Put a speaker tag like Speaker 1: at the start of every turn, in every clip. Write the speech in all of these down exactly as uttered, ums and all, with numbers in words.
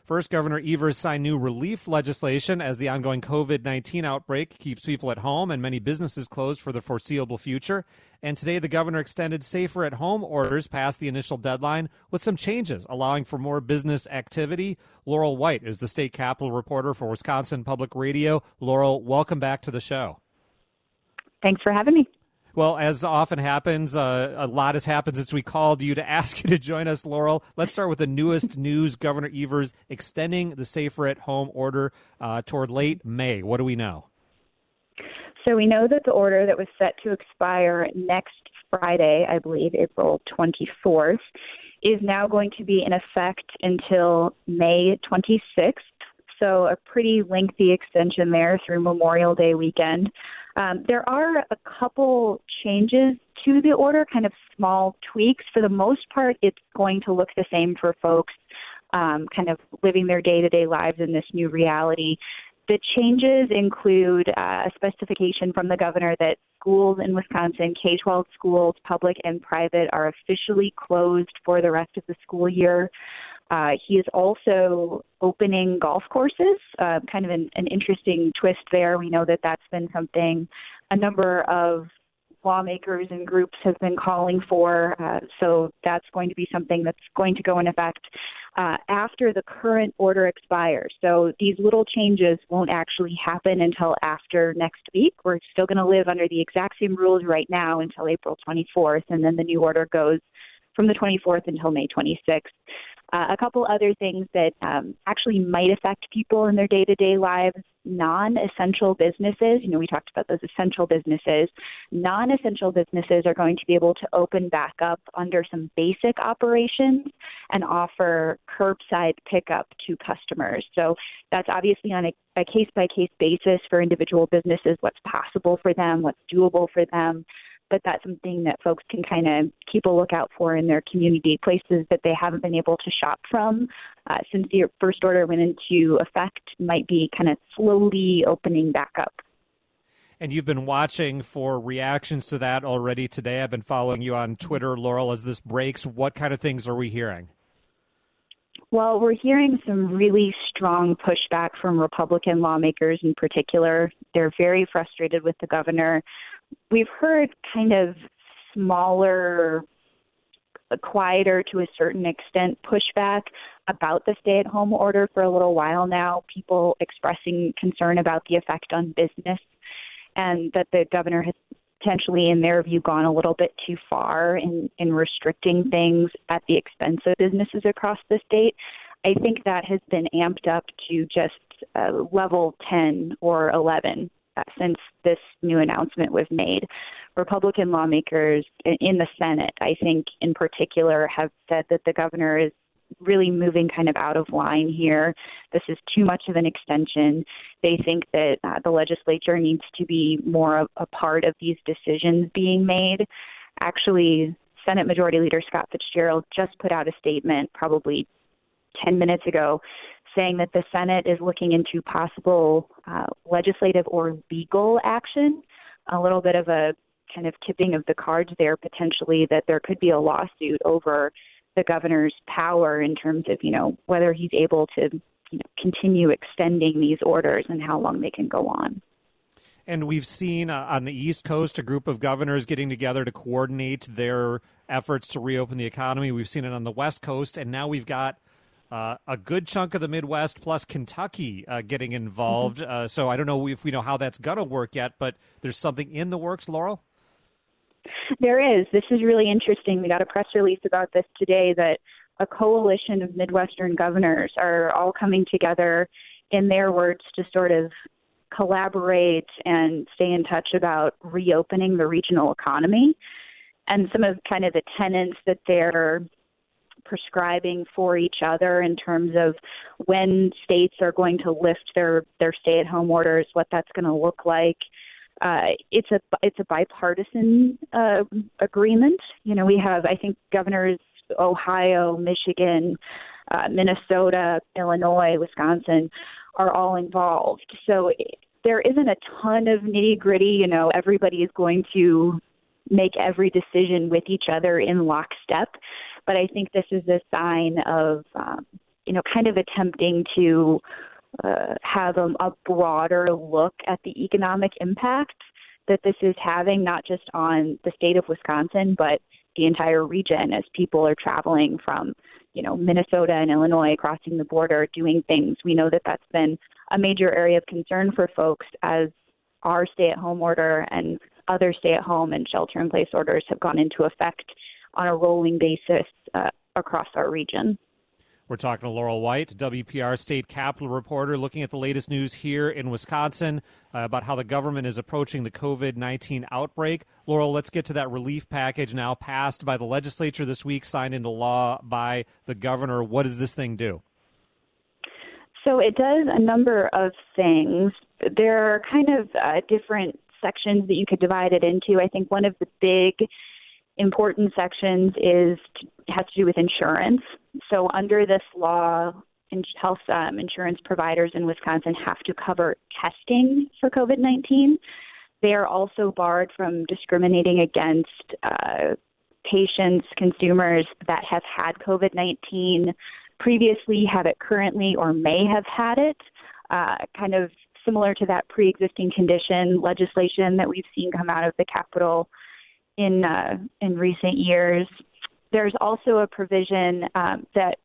Speaker 1: First, Governor Evers signed new relief legislation as the ongoing covid nineteen outbreak keeps people at home and many businesses closed for the foreseeable future. And today, the governor extended safer-at-home orders past the initial deadline with some changes, allowing for more business activity. Laurel White is the state capitol reporter for Wisconsin Public Radio. Laurel, welcome back to the show.
Speaker 2: Thanks for having me.
Speaker 1: Well, as often happens, uh, a lot has happened since we called you to ask you to join us, Laurel. Let's start with the newest news. Governor Evers extending the safer-at-home order uh, toward late May. What do we know?
Speaker 2: So we know that the order that was set to expire next Friday, I believe, April twenty-fourth, is now going to be in effect until May twenty-sixth. So a pretty lengthy extension there through Memorial Day weekend. Um, there are a couple changes to the order, kind of small tweaks. For the most part, it's going to look the same for folks um, kind of living their day-to-day lives in this new reality. The changes include uh, a specification from the governor that schools in Wisconsin, K twelve schools, public and private, are officially closed for the rest of the school year. Uh, he is also opening golf courses, uh, kind of an, an interesting twist there. We know that that's been something a number of lawmakers and groups have been calling for. Uh, so that's going to be something that's going to go in effect uh, after the current order expires. So these little changes won't actually happen until after next week. We're still going to live under the exact same rules right now until April twenty-fourth, and then the new order goes from the twenty-fourth until May twenty-sixth. Uh, a couple other things that um, actually might affect people in their day-to-day lives. Non-essential businesses, you know, we talked about those essential businesses. Non-essential businesses are going to be able to open back up under some basic operations and offer curbside pickup to customers. So that's obviously on a, a case-by-case basis for individual businesses, what's possible for them, what's doable for them. But that's something that folks can kind of keep a lookout for in their community, places that they haven't been able to shop from uh, since the first order went into effect, might be kind of slowly opening back up.
Speaker 1: And you've been watching for reactions to that already today. I've been following you on Twitter, Laurel, as this breaks. What kind of things are we hearing?
Speaker 2: Well, we're hearing some really strong pushback from Republican lawmakers in particular. They're very frustrated with the governor. We've heard kind of smaller, quieter to a certain extent pushback about the stay-at-home order for a little while now, people expressing concern about the effect on business and that the governor has potentially, in their view, gone a little bit too far in, in restricting things at the expense of businesses across the state. I think that has been amped up to just uh, level ten or eleven. Uh, since this new announcement was made. Republican lawmakers in the Senate, I think in particular, have said that the governor is really moving kind of out of line here. This is too much of an extension. They think that uh, the legislature needs to be more a, a part of these decisions being made. Actually, Senate Majority Leader Scott Fitzgerald just put out a statement probably ten minutes ago saying that the Senate is looking into possible uh, legislative or legal action, a little bit of a kind of tipping of the cards there potentially, that there could be a lawsuit over the governor's power in terms of, you know, whether he's able to, you know, continue extending these orders and how long they can go on.
Speaker 1: And we've seen uh, on the East Coast a group of governors getting together to coordinate their efforts to reopen the economy. We've seen it on the West Coast, and now we've got Uh, a good chunk of the Midwest plus Kentucky uh, getting involved. Mm-hmm. Uh, so I don't know if we know how that's going to work yet, but there's something in the works, Laurel?
Speaker 2: There is. This is really interesting. We got a press release about this today that a coalition of Midwestern governors are all coming together, in their words, to sort of collaborate and stay in touch about reopening the regional economy. And some of kind of the tenets that they're prescribing for each other in terms of when states are going to lift their, their stay-at-home orders, what that's going to look like. Uh, it's a it's a bipartisan uh, agreement. You know, we have, I think, governors Ohio, Michigan, uh, Minnesota, Illinois, Wisconsin are all involved. So there isn't a ton of nitty-gritty. You know, everybody is going to make every decision with each other in lockstep. But I think this is a sign of um, you know, kind of attempting to uh, have a, a broader look at the economic impact that this is having, not just on the state of Wisconsin, but the entire region as people are traveling from, you know, Minnesota and Illinois, crossing the border, doing things. We know that that's been a major area of concern for folks as our stay-at-home order and other stay-at-home and shelter-in-place orders have gone into effect on a rolling basis uh, across our region.
Speaker 1: We're talking to Laurel White, W P R State Capitol reporter, looking at the latest news here in Wisconsin uh, about how the government is approaching the COVID nineteen outbreak. Laurel, let's get to that relief package now passed by the legislature this week, signed into law by the governor. What does this thing do?
Speaker 2: So it does a number of things. There are kind of uh, different sections that you could divide it into. I think one of the big important sections is has to do with insurance. So under this law, health um, insurance providers in Wisconsin have to cover testing for COVID nineteen. They are also barred from discriminating against uh, patients, consumers that have had COVID nineteen previously, have it currently, or may have had it, uh, kind of similar to that pre-existing condition legislation that we've seen come out of the Capitol in uh, in recent years. There's also a provision um, that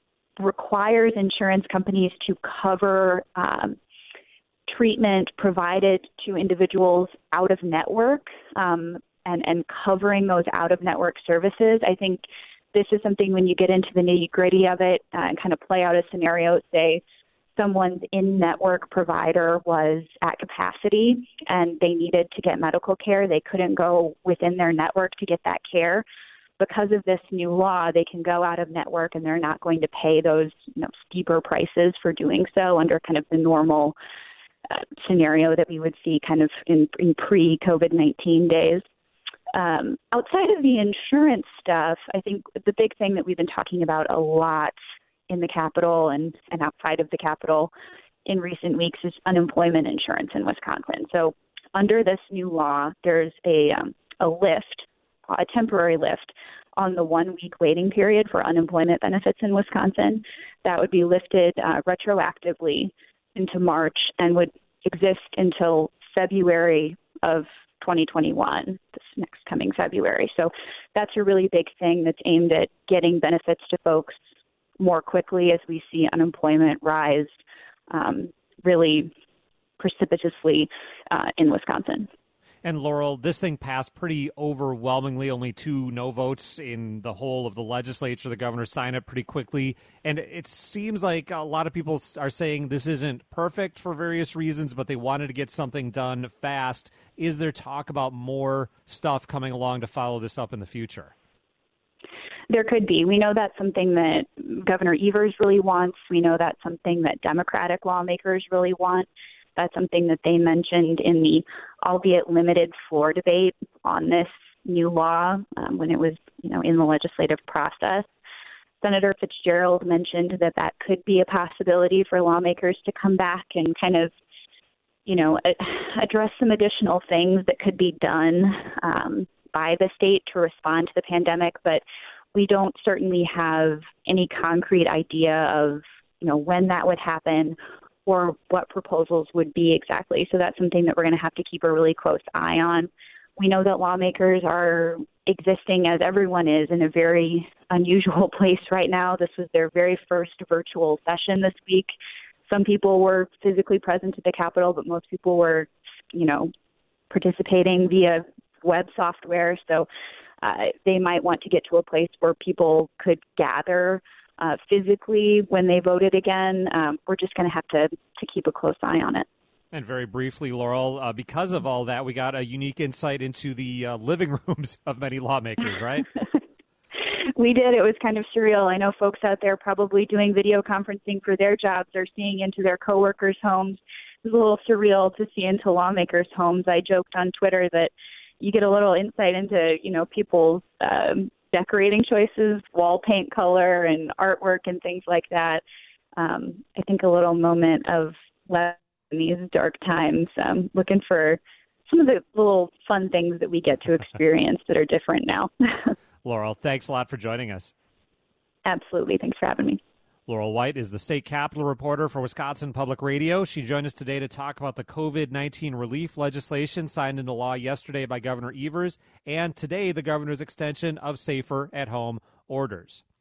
Speaker 2: requires insurance companies to cover um, treatment provided to individuals out of network um, and, and covering those out-of-network services. I think this is something when you get into the nitty-gritty of it uh, and kind of play out a scenario, say someone's in-network provider was at capacity and they needed to get medical care. They couldn't go within their network to get that care. Because of this new law, they can go out of network and they're not going to pay those, you know, steeper prices for doing so under kind of the normal uh, scenario that we would see kind of in, in pre-COVID nineteen days. Um, outside of the insurance stuff, I think the big thing that we've been talking about a lot in the Capitol and, and outside of the Capitol in recent weeks is unemployment insurance in Wisconsin. So under this new law, there's a, um, a lift, a temporary lift on the one-week waiting period for unemployment benefits in Wisconsin. That would be lifted uh, retroactively into March and would exist until February of twenty twenty-one, this next coming February. So that's a really big thing that's aimed at getting benefits to folks more quickly as we see unemployment rise um, really precipitously uh, in Wisconsin.
Speaker 1: And Laurel, this thing passed pretty overwhelmingly, only two no votes in the whole of the legislature. The governor signed it pretty quickly. And it seems like a lot of people are saying this isn't perfect for various reasons, but they wanted to get something done fast. Is there talk about more stuff coming along to follow this up in the future?
Speaker 2: There could be. We know that's something that Governor Evers really wants. We know that's something that Democratic lawmakers really want. That's something that they mentioned in the albeit limited floor debate on this new law um, when it was, you know, in the legislative process. Senator Fitzgerald mentioned that that could be a possibility for lawmakers to come back and kind of, you know, address some additional things that could be done um, by the state to respond to the pandemic. But we don't certainly have any concrete idea of, you know, when that would happen or what proposals would be exactly. So that's something that we're going to have to keep a really close eye on. We know that lawmakers are existing, as everyone is, in a very unusual place right now. This was their very first virtual session this week. Some people were physically present at the Capitol, but most people were, you know, participating via web software. So uh, they might want to get to a place where people could gather Uh, physically when they voted again. Um, we're just going to have to to keep a close eye on it.
Speaker 1: And very briefly, Laurel, uh, because of all that, we got a unique insight into the uh, living rooms of many lawmakers, right?
Speaker 2: We did. It was kind of surreal. I know folks out there probably doing video conferencing for their jobs are seeing into their coworkers' homes. It was a little surreal to see into lawmakers' homes. I joked on Twitter that you get a little insight into, you know, people's um, decorating choices, wall paint color and artwork and things like that. Um, I think a little moment of love in these dark times, um, looking for some of the little fun things that we get to experience that are different now.
Speaker 1: Laurel, thanks a lot for joining us.
Speaker 2: Absolutely. Thanks for having me.
Speaker 1: Laurel White is the state capitol reporter for Wisconsin Public Radio. She joined us today to talk about the COVID nineteen relief legislation signed into law yesterday by Governor Evers, and today the governor's extension of safer at home orders.